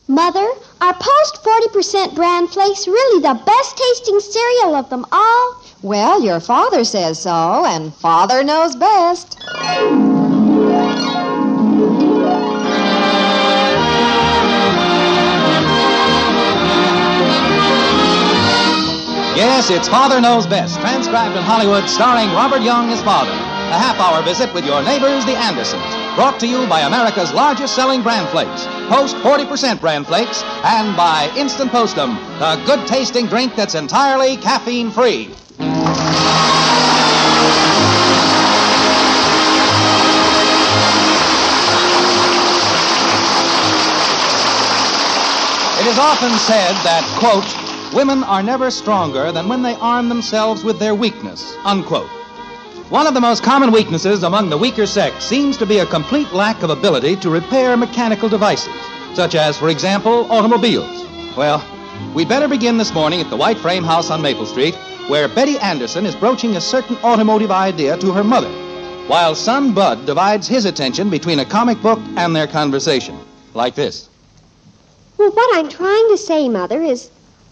Mother, are Post 40% bran flakes really the best tasting cereal of them all? Well, your father says so, and Father knows best. Yes, it's Father Knows Best, transcribed in Hollywood, starring Robert Young as Father. A half-hour visit with your neighbors, the Andersons. Brought to you by America's largest-selling bran flakes, Post 40% bran flakes, and by Instant Postum, the good-tasting drink that's entirely caffeine-free. It is often said that, quote, women are never stronger than when they arm themselves with their weakness, unquote. One of the most common weaknesses among the weaker sex seems to be a complete lack of ability to repair mechanical devices, such as, for example, automobiles. Well, we'd better begin this morning at the White Frame House on Maple Street, where Betty Anderson is broaching a certain automotive idea to her mother, while son Bud divides his attention between a comic book and their conversation, like this. Well, what I'm trying to say, Mother, is,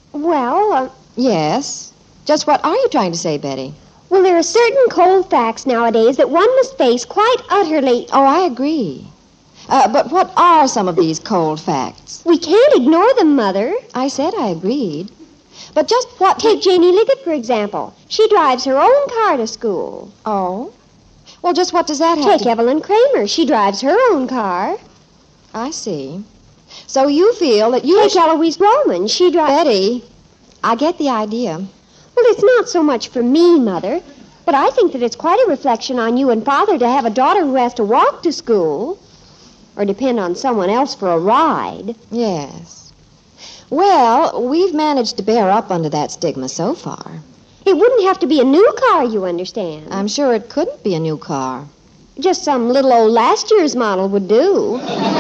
Yes? Just what are you trying to say, Betty? Well, there are certain cold facts nowadays that one must face quite utterly. Oh, I agree. But what are some of these cold facts? We can't ignore them, Mother. I said I agreed. But just what... Take Janie Liggett, for example. She drives her own car to school. Oh? Well, just what does that have Take Evelyn Kramer. She drives her own car. I see. So you feel that you... Take Eloise Roman. She drives... Betty, I get the idea. Well, it's not so much for me, Mother, but I think that it's quite a reflection on you and Father to have a daughter who has to walk to school or depend on someone else for a ride. Yes. Well, we've managed to bear up under that stigma so far. It wouldn't have to be a new car, you understand. I'm sure it couldn't be a new car. Just some little old last year's model would do.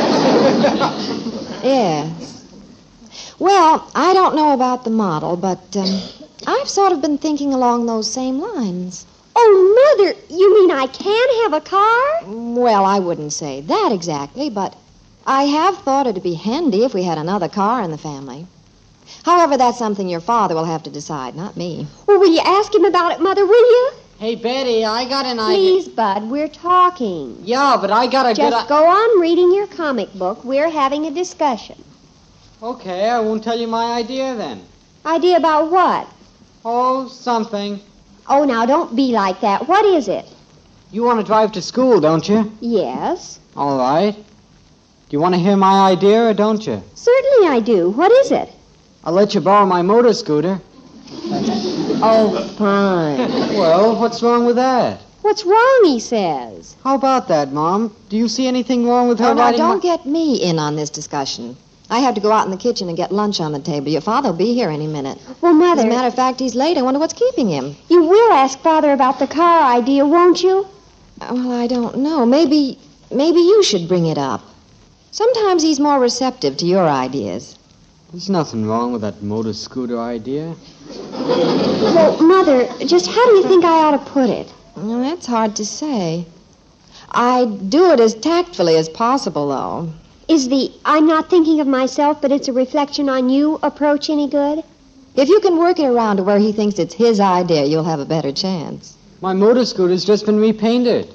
Yes. Well, I don't know about the model, but I've sort of been thinking along those same lines. Oh, Mother, you mean I can have a car? Well, I wouldn't say that exactly, but I have thought it'd be handy if we had another car in the family. However, that's something your father will have to decide, not me. Well, will you ask him about it, Mother, will you? Hey, Betty, I got an idea. Please, Bud, we're talking. Yeah, but I got a good... Just go on reading your comic book. We're having a discussion. Okay, I won't tell you my idea then. Idea about what? Oh, something. Oh, now, don't be like that. What is it? You want to drive to school, don't you? Yes. All right. Do you want to hear my idea or don't you? Certainly I do. What is it? I'll let you borrow my motor scooter. Oh, fine. Well, what's wrong with that? What's wrong, he says? How about that, Mom? Do you see anything wrong with her Oh, now, riding don't get me in on this discussion. I have to go out in the kitchen and get lunch on the table. Your father will be here any minute. Well, Mother... As a matter of fact, he's late. I wonder what's keeping him. You will ask Father about the car idea, won't you? Well, I don't know. Maybe you should bring it up. Sometimes he's more receptive to your ideas. There's nothing wrong with that motor scooter idea. Well, Mother, just how do you think I ought to put it? Well, that's hard to say. I'd do it as tactfully as possible, though. Is the I'm not thinking of myself, but it's a reflection on you approach any good? If you can work it around to where he thinks it's his idea, you'll have a better chance. My motor scooter's just been repainted.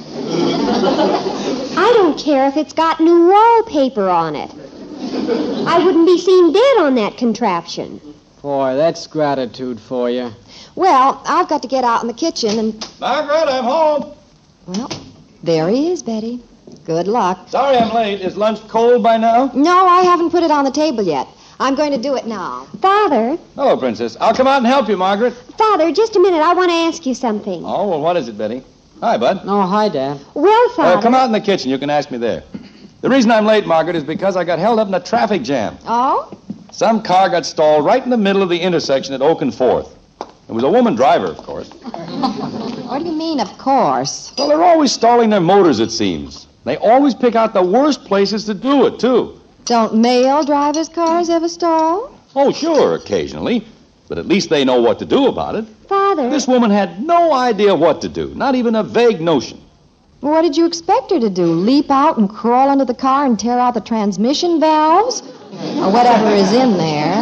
I don't care if it's got new wallpaper on it. I wouldn't be seen dead on that contraption. Boy, that's gratitude for you. Well, I've got to get out in the kitchen and... Margaret, I'm home. Well, there he is, Betty. Good luck. Sorry I'm late. Is lunch cold by now? No, I haven't put it on the table yet. I'm going to do it now. Father. Hello, Princess. I'll come out and help you, Margaret. Father, just a minute. I want to ask you something. Oh, well, what is it, Betty? Hi, Bud. Oh, hi, Dad. Well, Father... Come out in the kitchen. You can ask me there. The reason I'm late, Margaret, is because I got held up in a traffic jam. Oh? Some car got stalled right in the middle of the intersection at Oak and 4th. It was a woman driver, of course. What do you mean, of course? Well, they're always stalling their motors, it seems. They always pick out the worst places to do it, too. Don't male drivers' cars ever stall? Oh, sure, occasionally. But at least they know what to do about it. Father... This woman had no idea what to do, not even a vague notion. What did you expect her to do? Leap out and crawl under the car and tear out the transmission valves? Or whatever is in there.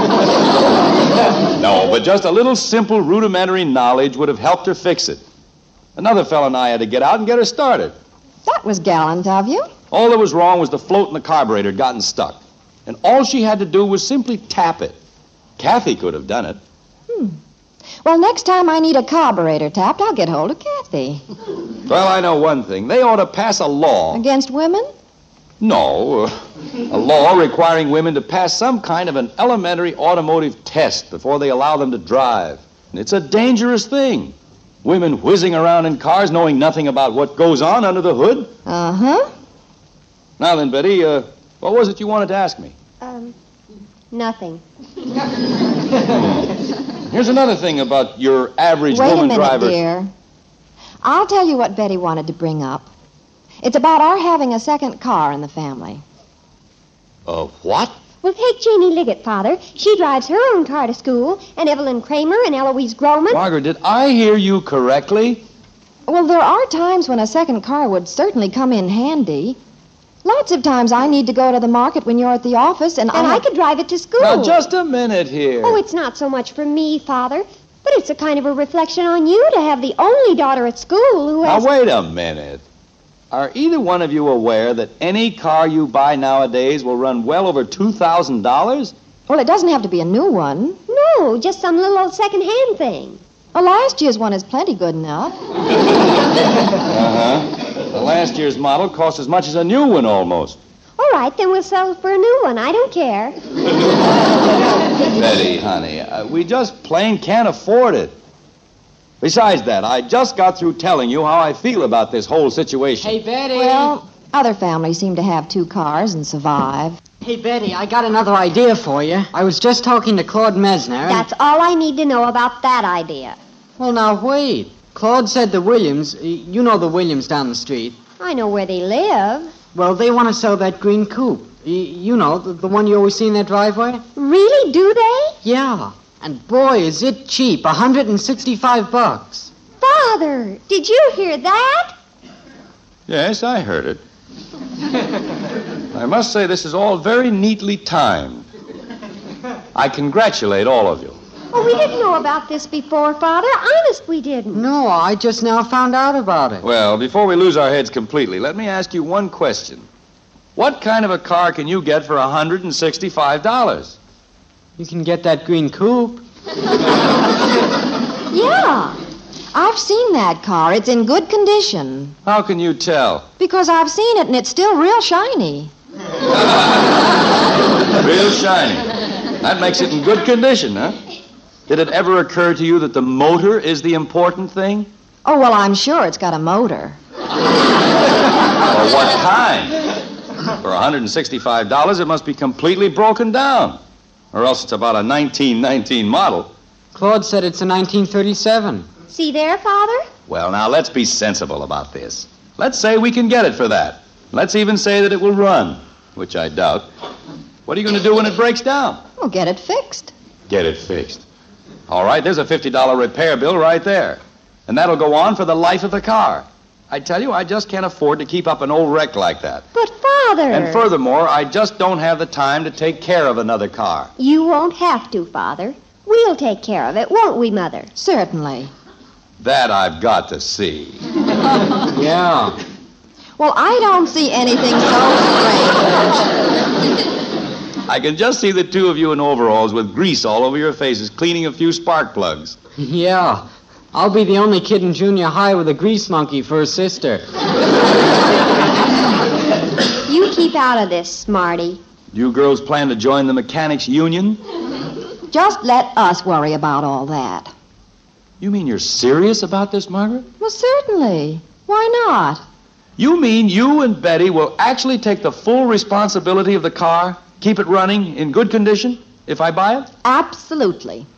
No, but just a little simple rudimentary knowledge would have helped her fix it. Another fella and I had to get out and get her started. That was gallant of you. All that was wrong was the float in the carburetor had gotten stuck. And all she had to do was simply tap it. Kathy could have done it. Well, next time I need a carburetor tapped, I'll get hold of Kathy. Well, I know one thing. They ought to pass a law. Against women? No, a law requiring women to pass some kind of an elementary automotive test before they allow them to drive. And it's a dangerous thing. Women whizzing around in cars knowing nothing about what goes on under the hood. Uh-huh. Now then, Betty, what was it you wanted to ask me? Nothing. Here's another thing about your average Wait woman a minute, driver. dear. I'll tell you what Betty wanted to bring up. It's about our having a second car in the family. What? Well, take Janie Liggett, Father. She drives her own car to school, and Evelyn Kramer and Eloise Groman. Margaret, did I hear you correctly? Well, there are times when a second car would certainly come in handy. Lots of times I need to go to the market when you're at the office, and I could drive it to school. Now, just a minute here. Oh, it's not so much for me, Father, but it's a kind of a reflection on you to have the only daughter at school who has... Now, wait a minute. Are either one of you aware that any car you buy nowadays will run well over $2,000? Well, it doesn't have to be a new one. No, just some little old second-hand thing. Well, last year's one is plenty good enough. The last year's model cost as much as a new one almost. All right, then we'll settle for a new one. I don't care. Betty, honey, we just plain can't afford it. Besides that, I just got through telling you how I feel about this whole situation. Hey, Betty. Well, other families seem to have two cars and survive. Hey, Betty, I got another idea for you. I was just talking to Claude Mesner. and- That's all I need to know about that idea. Well, now, wait. Claude said the Williams, you know the Williams down the street. I know where they live. Well, they want to sell that green coupe. You know, the one you always see in their driveway? Really, do they? Yeah. And boy, is it cheap. $165. Father, did you hear that? Yes, I heard it. I must say this is all very neatly timed. I congratulate all of you. Oh, we didn't know about this before, Father. Honest, we didn't. No, I just now found out about it. Well, before we lose our heads completely, let me ask you one question. What kind of a car can you get for $165? You can get that green coupe. Yeah. I've seen that car. It's in good condition. How can you tell? Because I've seen it, and it's still real shiny. Real shiny. That makes it in good condition, huh? Did it ever occur to you that the motor is the important thing? Oh, well, I'm sure it's got a motor. Or what kind? For $165, it must be completely broken down. Or else it's about a 1919 model. Claude said it's a 1937. See there, Father? Well, now, let's be sensible about this. Let's say we can get it for that. Let's even say that it will run, which I doubt. What are you going to do when it breaks down? Well, get it fixed. Get it fixed. All right, there's a $50 repair bill right there. And that'll go on for the life of the car. I tell you, I just can't afford to keep up an old wreck like that. But, Father... And furthermore, I just don't have the time to take care of another car. You won't have to, Father. We'll take care of it, won't we, Mother? Certainly. That I've got to see. Yeah. Well, I don't see anything so strange. I can just see the two of you in overalls with grease all over your faces cleaning a few spark plugs. Yeah. I'll be the only kid in junior high with a grease monkey for a sister. You keep out of this, Smarty. You girls plan to join the mechanics union? Just let us worry about all that. You mean you're serious about this, Margaret? Well, certainly. Why not? You mean you and Betty will actually take the full responsibility of the car, keep it running in good condition, if I buy it? Absolutely.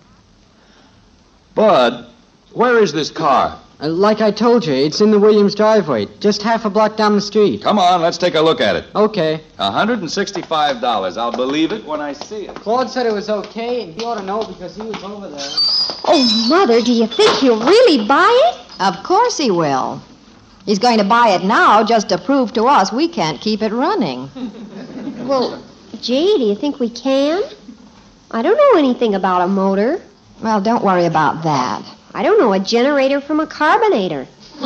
Bud, where is this car? Like I told you, it's in the Williams driveway, just half a block down the street. Come on, let's take a look at it. Okay. $165. I'll believe it when I see it. Claude said it was okay, and he ought to know because he was over there. Oh, Mother, do you think he'll really buy it? Of course he will. He's going to buy it now just to prove to us we can't keep it running. Well, Gee, do you think we can? I don't know anything about a motor. Well, don't worry about that. I don't know a generator from a carbonator.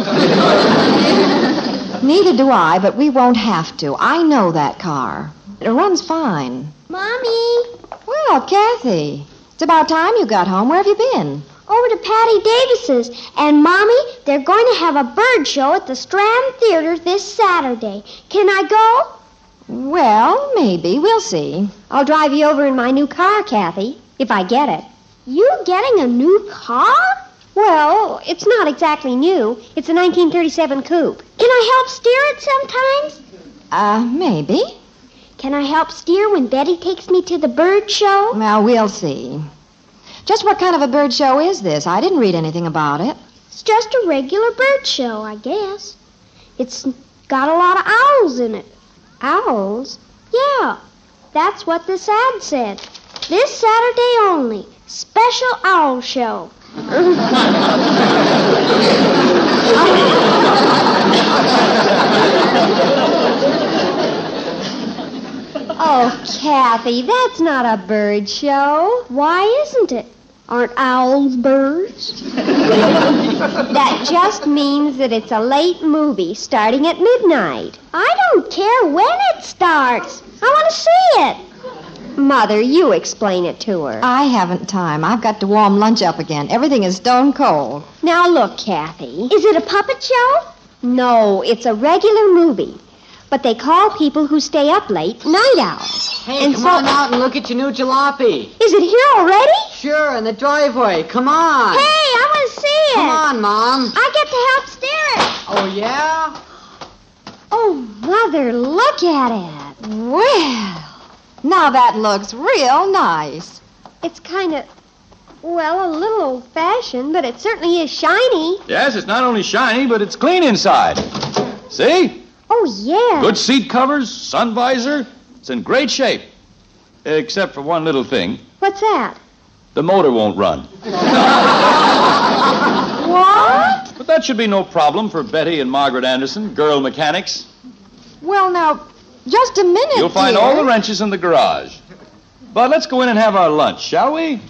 Neither do I, but we won't have to. I know that car. It runs fine. Mommy, Well, Kathy, it's about time you got home. Where have you been? over to Patty Davis's. And, Mommy, they're going to have a bird show at the Strand Theater this Saturday. Can I go? Well, maybe. We'll see. I'll drive you over in my new car, Kathy, if I get it. You getting a new car? Well, it's not exactly new. It's a 1937 coupe. Can I help steer it sometimes? Maybe. Can I help steer when Betty takes me to the bird show? Well, we'll see. Just what kind of a bird show is this? I didn't read anything about it. It's just a regular bird show, I guess. It's got a lot of owls in it. Owls? Yeah, that's what this ad said. This Saturday only. Special owl show. Oh, Kathy, that's not a bird show. Why isn't it? Aren't owls birds? That just means that it's a late movie starting at midnight. I don't care when it starts. I want to see it. Mother, you explain it to her. I haven't time. I've got to warm lunch up again. Everything is stone cold. Now look, Kathy. Is it a puppet show? No, it's a regular movie. But they call people who stay up late night owls. Hey, And come so- on out and look at your new jalopy. Is it here already? Sure, in the driveway. Come on. Hey, I want to see it. Come on, Mom. I get to help steer it. Oh, yeah? Oh, Mother, look at it. Well, now that looks real nice. It's kind of, well, a little old-fashioned, but it certainly is shiny. Yes, it's not only shiny, but it's clean inside. See? Oh, yeah. Good seat covers, sun visor. It's in great shape. Except for one little thing. What's that? The motor won't run. What? But that should be no problem for Betty and Margaret Anderson, girl mechanics. Well, now, just a minute, You'll find dear. all the wrenches in the garage. But let's go in and have our lunch, shall we?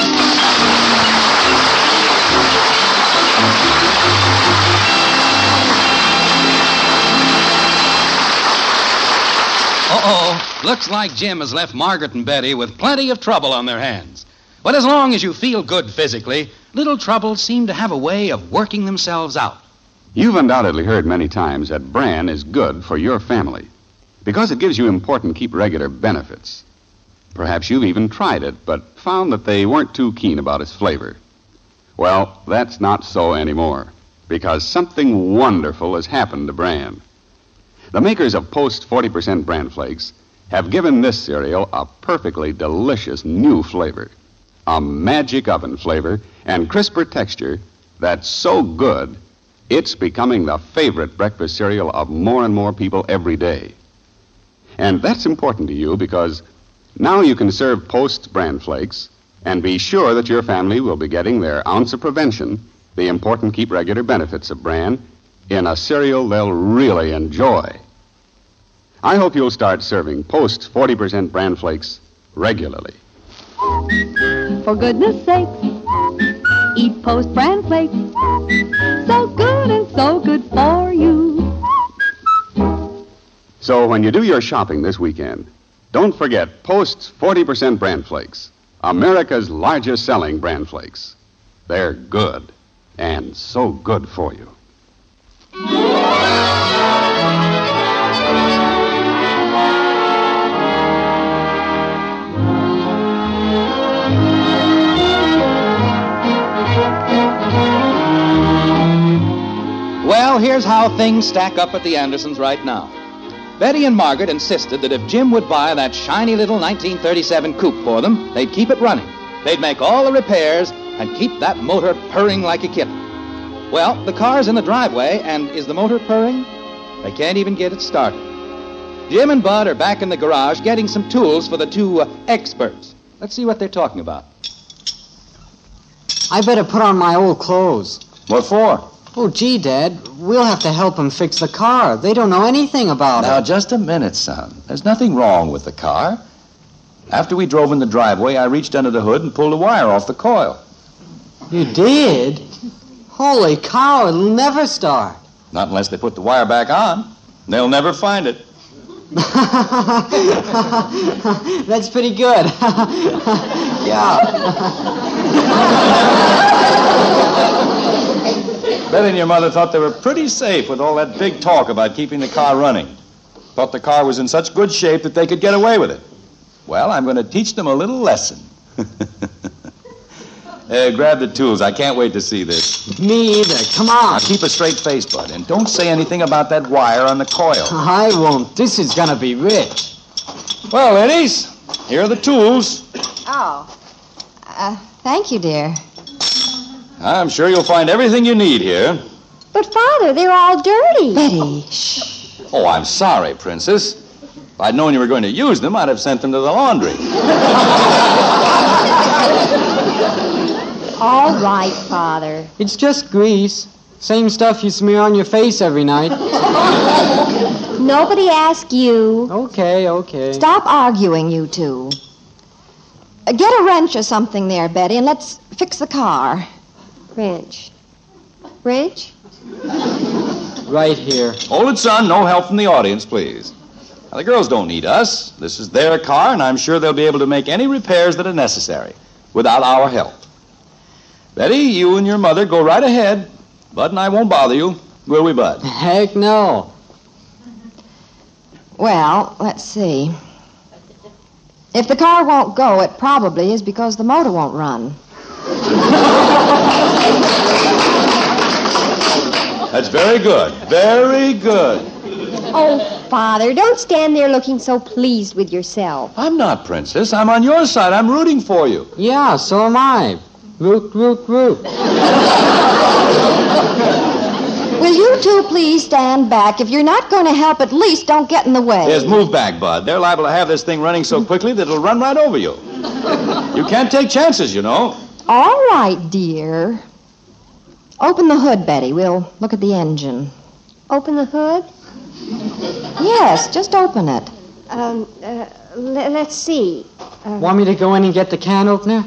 Uh-oh. Looks like Jim has left Margaret and Betty with plenty of trouble on their hands. But as long as you feel good physically, little troubles seem to have a way of working themselves out. You've undoubtedly heard many times that bran is good for your family because it gives you important keep regular benefits. Perhaps you've even tried it, but found that they weren't too keen about its flavor. Well, that's not so anymore because something wonderful has happened to bran. The makers of Post 40% Bran Flakes have given this cereal a perfectly delicious new flavor, a magic oven flavor and crisper texture that's so good it's becoming the favorite breakfast cereal of more and more people every day. And that's important to you because now you can serve Post Bran Flakes and be sure that your family will be getting their ounce of prevention, the important keep regular benefits of bran, in a cereal they'll really enjoy. I hope you'll start serving Post 40% Bran Flakes regularly. For goodness sake, eat Post Bran Flakes. So good and so good for you. So when you do your shopping this weekend, don't forget Post's 40% Bran Flakes, America's largest selling Bran Flakes. They're good and so good for you. Well, here's how things stack up at the Andersons right now. Betty and Margaret insisted that if Jim would buy that shiny little 1937 coupe for them, they'd keep it running. They'd make all the repairs and keep that motor purring like a kitten. Well, the car's in the driveway, and is the motor purring? They can't even get it started. Jim and Bud are back in the garage getting some tools for the two experts. Let's see what they're talking about. I better put on my old clothes. What for? Oh, gee, Dad, we'll have to help them fix the car. They don't know anything about Now, it. just a minute, son. There's nothing wrong with the car. After we drove in the driveway, I reached under the hood and pulled a wire off the coil. You did? Holy cow, it'll never start. Not unless they put the wire back on. They'll never find it. That's pretty good. Yeah. Betty and your mother thought they were pretty safe with all that big talk about keeping the car running. Thought the car was in such good shape that they could get away with it. Well, I'm going to teach them a little lesson. Grab the tools. I can't wait to see this. Me either. Come on. Now, keep a straight face, Bud, and don't say anything about that wire on the coil. I won't. This is going to be rich. Well, ladies, here are the tools. Oh. Thank you, dear. I'm sure you'll find everything you need here. But, Father, they're all dirty. Betty, shh. Oh, I'm sorry, Princess. If I'd known you were going to use them, I'd have sent them to the laundry. All right, Father. It's just grease. Same stuff you smear on your face every night. Nobody asked you. Okay. Stop arguing, you two. Get a wrench or something there, Betty, and let's fix the car. Wrench? Right here. Hold it, son. No help from the audience, please. Now, the girls don't need us. This is their car, and I'm sure they'll be able to make any repairs that are necessary without our help. Betty, you and your mother go right ahead. Bud and I won't bother you, will we, Bud? Heck no. Well, let's see. If the car won't go, it probably is because the motor won't run. That's very good. Very good. Oh, Father, don't stand there looking so pleased with yourself. I'm not, Princess. I'm on your side. I'm rooting for you. Yeah, so am I. Root. Will you two please stand back? If you're not going to help, at least don't get in the way. Yes, move back, Bud. They're liable to have this thing running so quickly that it'll run right over you. You can't take chances, you know. All right, dear. Open the hood, Betty. We'll look at the engine. Open the hood? Yes, just open it. Let's see. Want me to go in and get the can opener?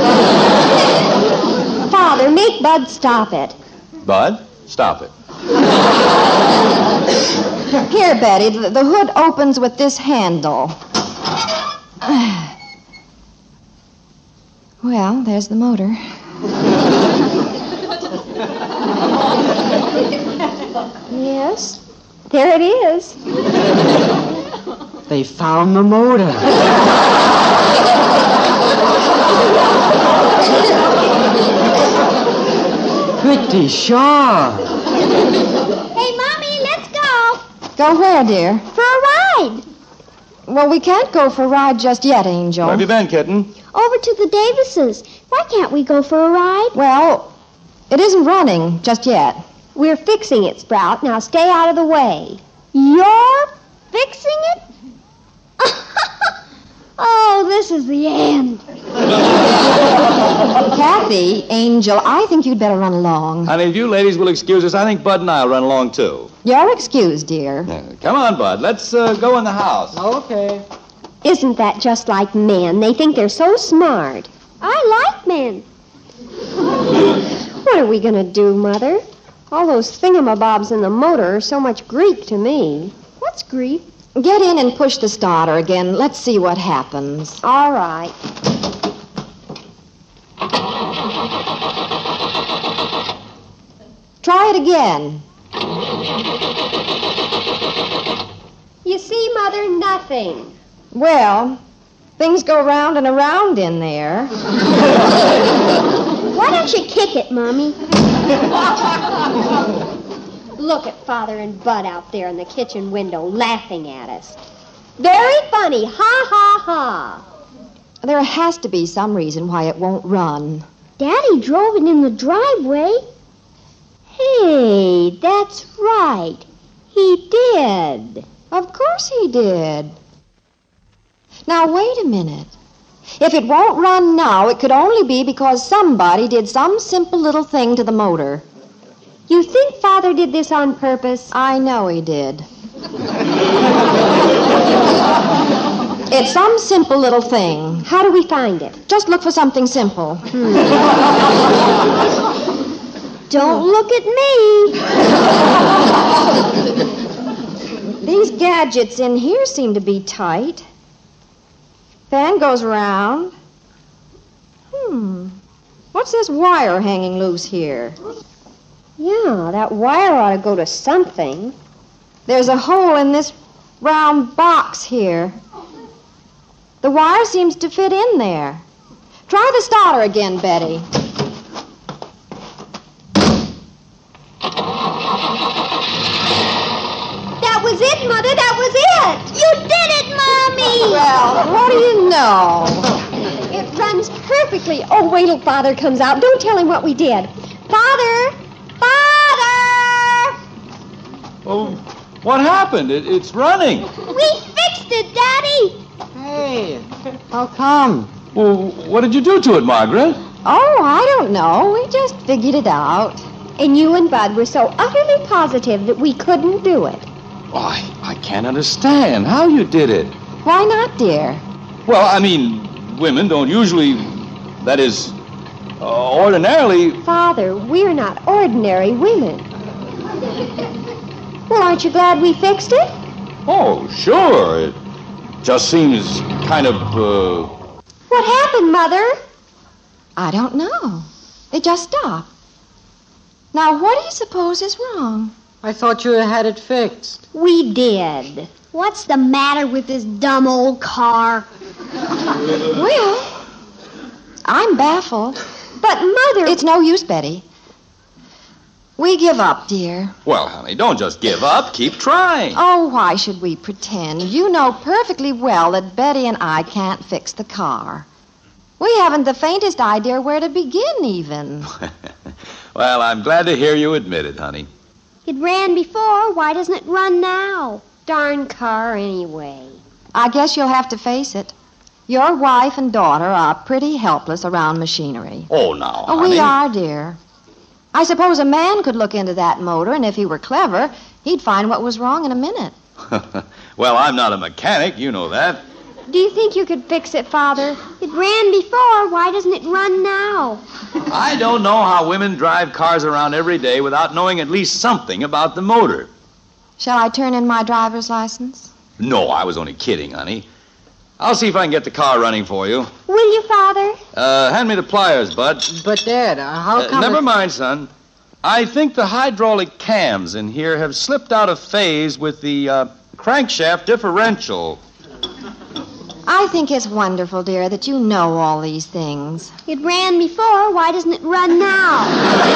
Father, make Bud stop it. Bud, stop it. Here, Betty, the hood opens with this handle. Well, there's the motor. Yes, there it is. They found the motor. Pretty sharp. Hey, Mommy, let's go. Go where, dear? For a ride. Well, we can't go for a ride just yet, Angel. Where have you been, kitten? Over to the Davises. Why can't we go for a ride? Well, it isn't running just yet. We're fixing it, Sprout. Now stay out of the way. You're fixing it? Oh, this is the end. Kathy, Angel, I think you'd better run along. Honey, if you ladies will excuse us, I think Bud and I will run along, too. You're excused, dear. Come on, Bud. Let's go in the house. Okay. Isn't that just like men? They think they're so smart. I like men. What are we going to do, Mother? All those thingamabobs in the motor are so much Greek to me. What's Greek? Get in and push the starter again. Let's see what happens. All right. Try it again. You see, Mother, nothing. Well, things go round and around in there. Why don't you kick it, Mommy? Look at Father and Bud out there in the kitchen window laughing at us. Very funny. Ha, ha, ha. There has to be some reason why it won't run. Daddy drove it in the driveway. Hey, that's right. He did. Of course he did. Now, wait a minute. If it won't run now, it could only be because somebody did some simple little thing to the motor. You think Father did this on purpose? I know he did. It's some simple little thing. How do we find it? Just look for something simple. Don't look at me. These gadgets in here seem to be tight. Fan goes around. What's this wire hanging loose here? Yeah, that wire ought to go to something. There's a hole in this round box here. The wire seems to fit in there. Try the starter again, Betty. That was it, Mother. That was it. You did it, Mommy. Well, what do you know? It runs perfectly. Oh, wait till Father comes out. Don't tell him what we did. Father! Father! Oh, what happened? It's running. We fixed it, Daddy. Hey, how come? Well, what did you do to it, Margaret? Oh, I don't know. We just figured it out. And you and Bud were so utterly positive that we couldn't do it. Oh, I can't understand how you did it. Why not, dear? Well, I mean, women don't usually, that is, ordinarily. Father, we're not ordinary women. Well, aren't you glad we fixed it? Oh, sure. It just seems kind of, What happened, Mother? I don't know. It just stopped. Now, what do you suppose is wrong? I thought you had it fixed. We did. What's the matter with this dumb old car? Well, I'm baffled. But, Mother... It's no use, Betty. We give up, dear. well, honey, don't just give up. Keep trying. Oh, why should we pretend? You know perfectly well that Betty and I can't fix the car. We haven't the faintest idea where to begin, even. Well, I'm glad to hear you admit it, honey. It ran before. Why doesn't it run now? Darn car, anyway. I guess you'll have to face it. Your wife and daughter are pretty helpless around machinery. Oh, now, Oh, honey. we are, dear. I suppose a man could look into that motor, and if he were clever, he'd find what was wrong in a minute. Well, I'm not a mechanic. You know that. Do you think you could fix it, Father? It ran before. Why doesn't it run now? I don't know how women drive cars around every day without knowing at least something about the motor. Shall I turn in my driver's license? No, I was only kidding, honey. I'll see if I can get the car running for you. Will you, Father? Hand me the pliers, Bud. But, Dad, how come... Never mind, son. I think the hydraulic cams in here have slipped out of phase with the crankshaft differential. I think it's wonderful, dear, that you know all these things. It ran before. Why doesn't it run now?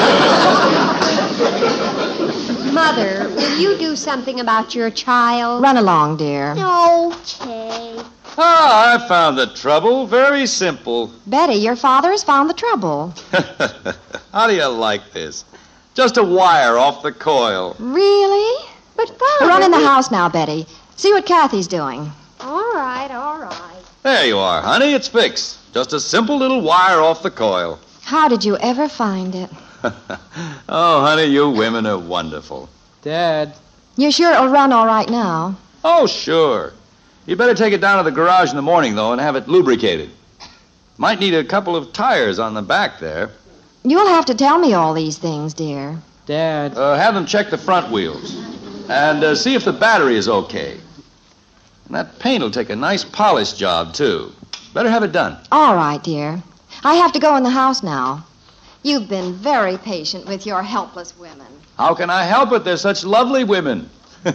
Mother, will you do something about your child? Run along, dear. Okay. Ah, I found the trouble. Very simple. Betty, your father has found the trouble. How do you like this? Just a wire off the coil. Really? But, Father... Run in the house now, Betty. See what Kathy's doing. All right, all right. There you are, honey. It's fixed. Just a simple little wire off the coil. How did you ever find it? Oh, honey, you women are wonderful. Dad, You're sure it'll run all right now? Oh, sure. You better take it down to the garage in the morning, though, and have it lubricated. Might need a couple of tires on the back there. You'll have to tell me all these things, dear. Dad. Have them check the front wheels. And see if the battery is okay. And that paint will take a nice polish job, too. Better have it done. All right, dear. I have to go in the house now. You've been very patient with your helpless women. How can I help it? They're such lovely women.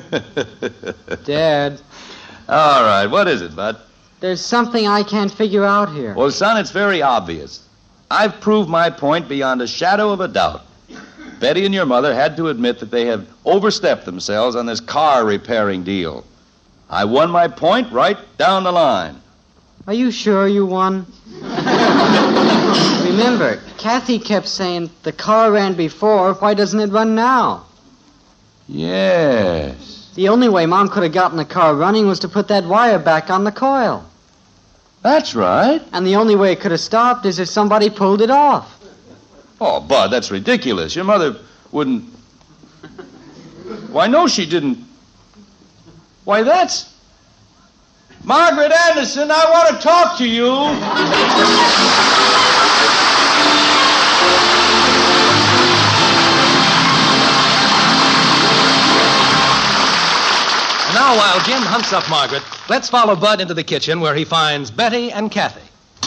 Dad, All right, what is it, Bud? there's something I can't figure out here. Well, son, it's very obvious. I've proved my point beyond a shadow of a doubt. Betty and your mother had to admit that they have overstepped themselves on this car repairing deal. I won my point right down the line. Are you sure you won? Remember, Kathy kept saying the car ran before. Why doesn't it run now? Yes. The only way Mom could have gotten the car running was to put that wire back on the coil. That's right. And the only way it could have stopped is if somebody pulled it off. Oh, Bud, that's ridiculous. Your mother wouldn't... Why, no, she didn't. Why, that's... Margaret Anderson, I want to talk to you. And now, while Jim hunts up Margaret, let's follow Bud into the kitchen where he finds Betty and Kathy.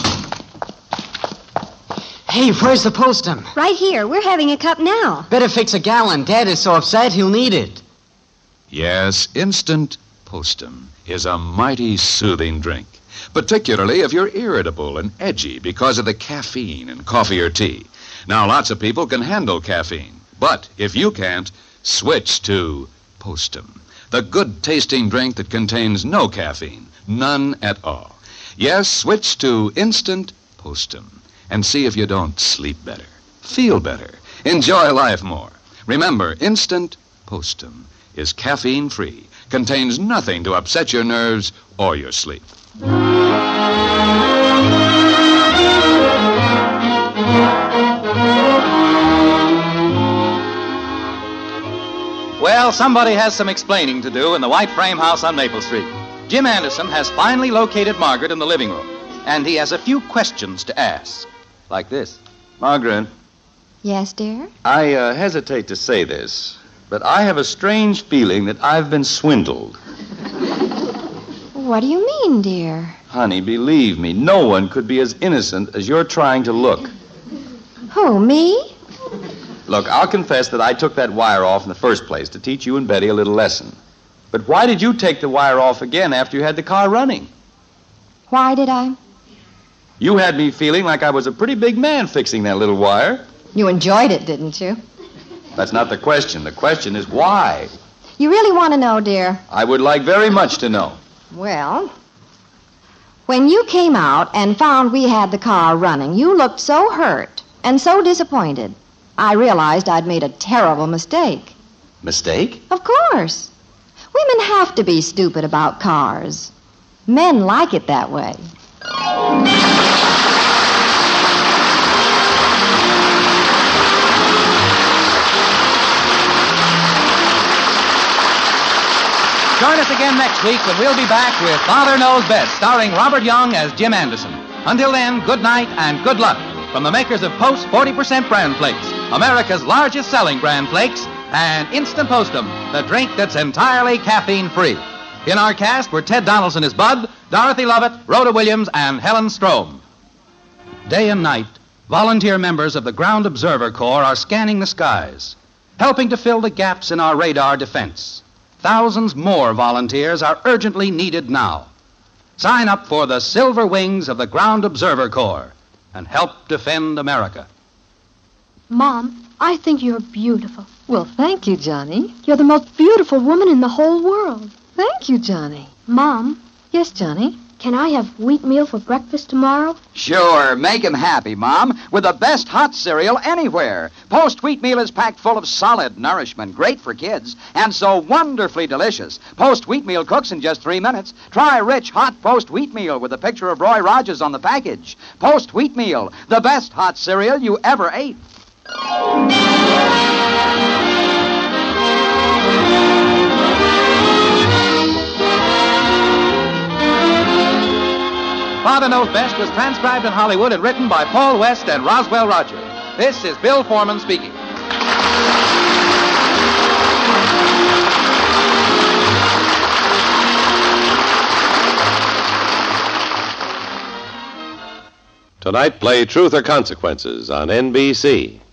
Hey, where's the postum? Right here. We're having a cup now. Better fix a gallon. Dad is so upset he'll need it. Yes, Instant Postum is a mighty soothing drink, particularly if you're irritable and edgy because of the caffeine in coffee or tea. Now, lots of people can handle caffeine, but if you can't, switch to Postum, the good-tasting drink that contains no caffeine, none at all. Yes, switch to Instant Postum and see if you don't sleep better, feel better, enjoy life more. Remember, Instant Postum is caffeine-free, contains nothing to upset your nerves or your sleep. Well, somebody has some explaining to do in the white frame house on Maple Street. Jim Anderson has finally located Margaret in the living room, and he has a few questions to ask. Like this. Margaret, Yes, dear? I hesitate to say this, but I have a strange feeling that I've been swindled. What do you mean, dear? Honey, believe me, no one could be as innocent as you're trying to look. Who, me? Look, I'll confess that I took that wire off in the first place to teach you and Betty a little lesson. But why did you take the wire off again after you had the car running? Why did I? You had me feeling like I was a pretty big man fixing that little wire. You enjoyed it, didn't you? That's not the question. The question is why. You really want to know, dear? I would like very much to know. Well, when you came out and found we had the car running, you looked so hurt and so disappointed. I realized I'd made a terrible mistake. Mistake? Of course. Women have to be stupid about cars. Men like it that way. Join us again next week when we'll be back with Father Knows Best, starring Robert Young as Jim Anderson. Until then, good night and good luck from the makers of Post 40% Bran Flakes, America's largest selling Bran Flakes, and Instant Postum, the drink that's entirely caffeine-free. In our cast were Ted Donaldson as Bud, Dorothy Lovett, Rhoda Williams, and Helen Strom. Day and night, volunteer members of the Ground Observer Corps are scanning the skies, helping to fill the gaps in our radar defense. Thousands more volunteers are urgently needed now. Sign up for the Silver Wings of the Ground Observer Corps and help defend America. Mom, I think you're beautiful. Well, thank you, Johnny. You're the most beautiful woman in the whole world. Thank you, Johnny. Mom, Yes, Johnny? can I have wheatmeal for breakfast tomorrow? Sure, make him happy, Mom, with the best hot cereal anywhere. Post Wheatmeal is packed full of solid nourishment, great for kids, and so wonderfully delicious. Post Wheatmeal cooks in just 3 minutes. Try rich, hot Post Wheatmeal with a picture of Roy Rogers on the package. Post Wheatmeal, the best hot cereal you ever ate. Father Knows Best was transcribed in Hollywood and written by Paul West and Roswell Roger. This is Bill Foreman speaking. Tonight, play Truth or Consequences on NBC.